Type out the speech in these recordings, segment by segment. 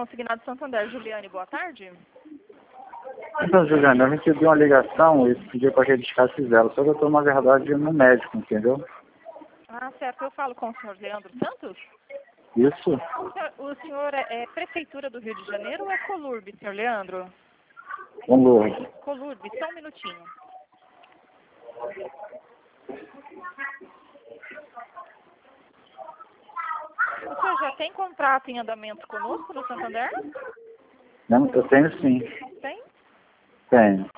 Consignado Santander. Juliane, boa tarde. Então, Juliane, eu recebi uma ligação e pedi para que eles descassem zero. Só que eu estou, na verdade, no médico, entendeu? Ah, certo. Eu falo com o senhor Leandro Santos? Isso? O senhor é Prefeitura do Rio de Janeiro ou é Colurbe, senhor Leandro? Colurbe. Colurbe, só um minutinho. O senhor já tem contrato em andamento conosco no Santander? Não, eu tenho sim. Tem? Tenho.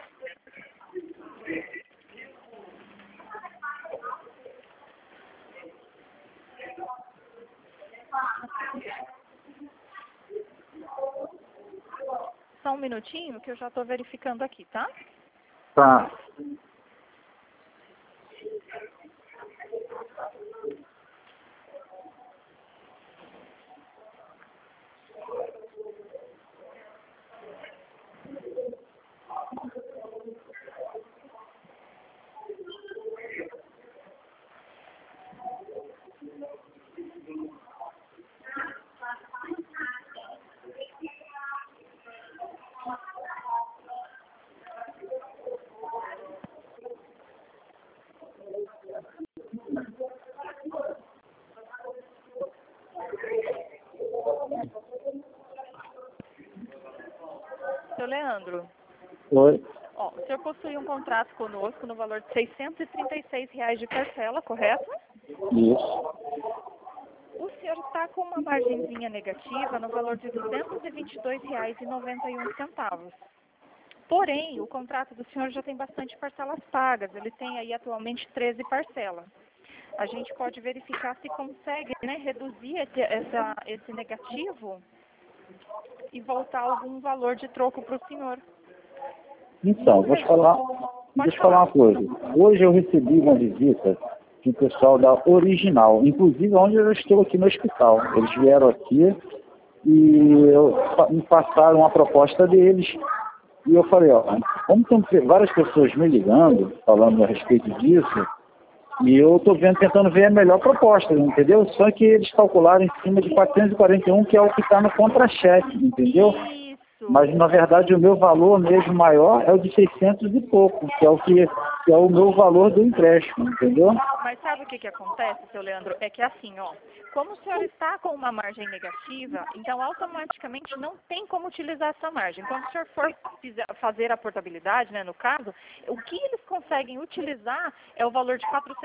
Só um minutinho que eu já estou verificando aqui, tá? Tá. Seu Leandro. Oi. Ó, o senhor possui um contrato conosco no valor de R$ 636 de parcela, correto? Isso. O senhor está com uma margenzinha negativa no valor de R$ 222,91. Porém, o contrato do senhor já tem bastante parcelas pagas. Ele tem aí atualmente 13 parcelas. A gente pode verificar se consegue, né, reduzir esse negativo e voltar algum valor de troco para o senhor. Então, deixa eu falar uma coisa. Hoje eu recebi uma visita de um pessoal da Original, inclusive onde eu estou aqui no hospital. Eles vieram aqui e me passaram a proposta deles. E eu falei, ó, como tem várias pessoas me ligando, falando a respeito disso, e eu estou tentando ver a melhor proposta, entendeu? Só que eles calcularam em cima de 441, que é o que está no contra-cheque, entendeu? Isso. Mas, na verdade, o meu valor mesmo maior é o de 600 e pouco, que é o meu valor do empréstimo, entendeu? Mas sabe o que acontece, seu Leandro? É que assim, ó, como o senhor está com uma margem negativa, então automaticamente não tem como utilizar essa margem. Quando o senhor for fazer a portabilidade, né, no caso, o que eles conseguem utilizar é o valor de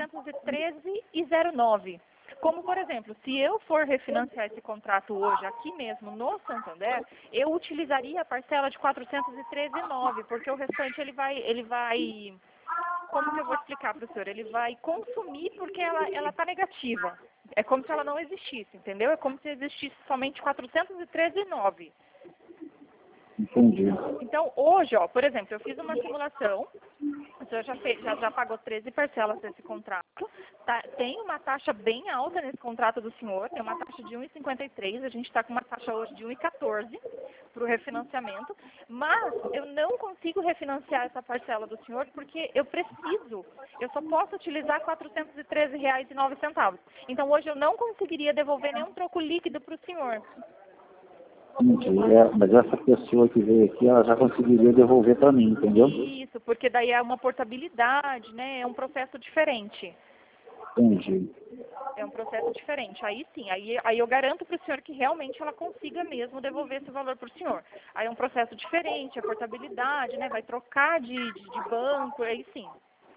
413,09. Como, por exemplo, se eu for refinanciar esse contrato hoje, aqui mesmo no Santander, eu utilizaria a parcela de 413,09, porque o restante ele vai, como que eu vou explicar para o senhor? Ele vai consumir porque ela está negativa. É como se ela não existisse, entendeu? É como se existisse somente 413,09. Entendi. Então, hoje, ó, por exemplo, eu fiz uma simulação, o senhor já pagou 13 parcelas desse contrato, tá, tem uma taxa bem alta nesse contrato do senhor, tem uma taxa de 1,53, a gente está com uma taxa hoje de 1,14 para o refinanciamento, mas eu não consigo refinanciar essa parcela do senhor porque eu só posso utilizar R$ 413,09. Então, hoje eu não conseguiria devolver nenhum troco líquido para o senhor. Entendi. Mas essa pessoa que veio aqui, ela já conseguiria devolver para mim, entendeu? Isso, porque daí é uma portabilidade, né? É um processo diferente. Entendi. É um processo diferente. Aí sim, aí eu garanto para o senhor que realmente ela consiga mesmo devolver esse valor para o senhor. Aí é um processo diferente, a portabilidade, né? Vai trocar de banco, aí sim.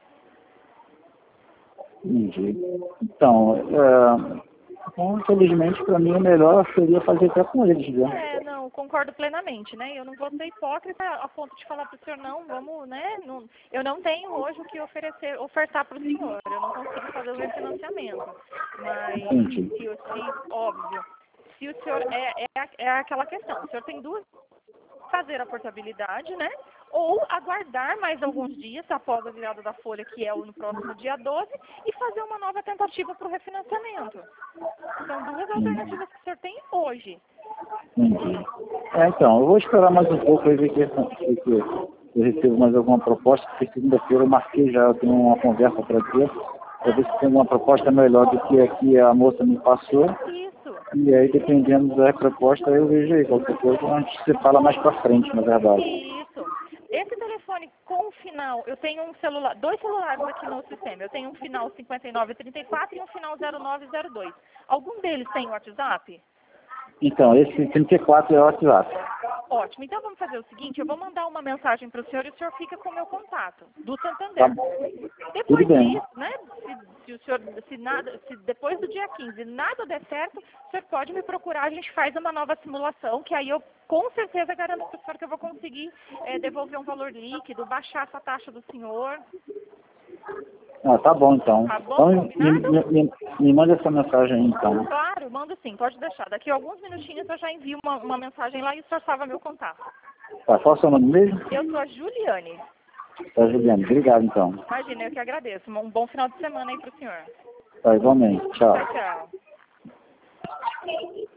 Entendi. Então, infelizmente, para mim, o melhor seria fazer até com eles, né? Não, concordo plenamente, né? Eu não vou ser hipócrita a ponto de falar para o senhor, não, vamos, né? Eu não tenho hoje o que ofertar para o senhor. Eu não consigo fazer o refinanciamento. Mas, óbvio, se o senhor... É aquela questão. O senhor tem duas... Fazer a portabilidade, né? Ou aguardar mais alguns dias após a virada da folha, que é no próximo dia 12, e fazer uma nova tentativa para o refinanciamento. São duas alternativas que o senhor tem hoje. Entendi. Então, eu vou esperar mais um pouco e ver que eu recebo mais alguma proposta, porque segunda-feira eu marquei já, eu tenho uma conversa para ter, para ver se tem uma proposta melhor do que a que a moça me passou. Isso. E aí, dependendo da proposta, eu vejo aí. Qualquer coisa, a gente se fala mais pra frente, na verdade. Isso. Esse telefone com o final, eu tenho dois celulares aqui no sistema. Eu tenho um final 5934 e um final 0902. Algum deles tem WhatsApp? Então, esse 34 é o WhatsApp. Ótimo. Então vamos fazer o seguinte, eu vou mandar uma mensagem para o senhor e o senhor fica com o meu contato, do Santander. Tá bom. Depois Tudo bem. disso, né, se o senhor, se depois do dia 15 nada der certo, o senhor pode me procurar, a gente faz uma nova simulação, que aí eu com certeza garanto para o senhor que eu vou conseguir devolver um valor líquido, baixar essa taxa do senhor. Ah, tá bom, então. Tá bom, Então, me manda essa mensagem aí, então. Claro, mando sim, pode deixar. Daqui a alguns minutinhos eu já envio uma mensagem lá e o senhor salva meu contato. Tá, qual é o seu nome mesmo? Eu sou a Juliane. Tá, Juliana. Obrigado, então. Imagina, eu que agradeço. Um bom final de semana aí pro senhor. Tá, igualmente. Tchau. Tchau, tchau.